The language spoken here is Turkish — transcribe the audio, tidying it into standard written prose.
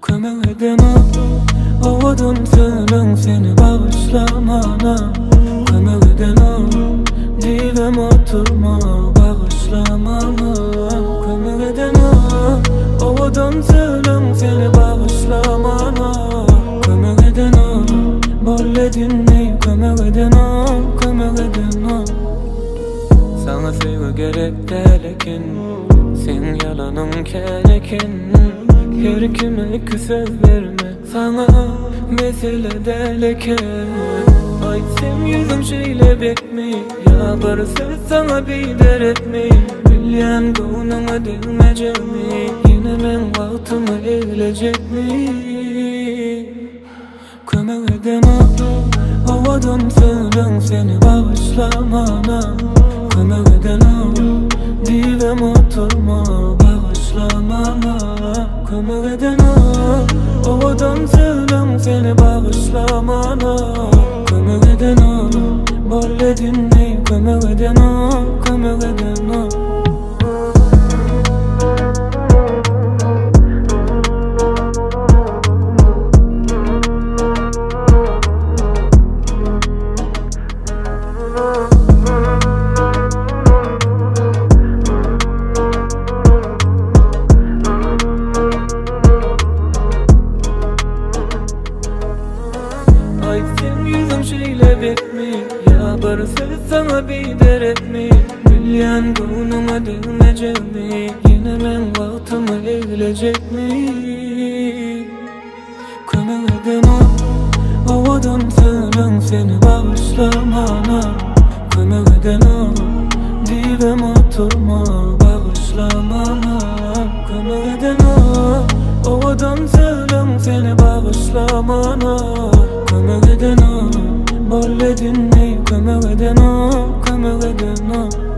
Kömek edemem Avadan söylem seni bağışlamana. Kömek edemem Dilem oturma bağışlamana. Kömek edemem Avadan söylem seni bağışlamana. Kömek edemem Bolle dinley kömek edemem. Kömek edemem Sana sevgi gerek delekin. Sen yalanın kenekin. Her kime iki söz verme. Sana mesele deleke. Ay sen yüzüm şeyle bekme. Ya bir söz sana bider etme. Bilyen gonuma değmeyecek mi? Yine men vaktımı eğilecek mi? Kömek edemem Havadan söylem seni bağışlamana. Kömek edemem Dilem oturma bağışlamana. Kömek edemem Havadan söylem seni bağışlamana. Kömek edemem Bolle dinley kömek edemem. Kömek edemem Ay sen yüzüm şeyle bekme. Ya bir söz sana bider etme. Bilyen gonuma değmeyecek mi? Yine men vaktımı eğilecek mi? Kömek edemem Havadan söylem seni bağışlamana. Kömek edemem Dilem oturma bağışlamana. Kömek edemem Havadan söylem seni bağışlamana. Kömek edemem Bolle dinley kömek edemem. Kömek edemem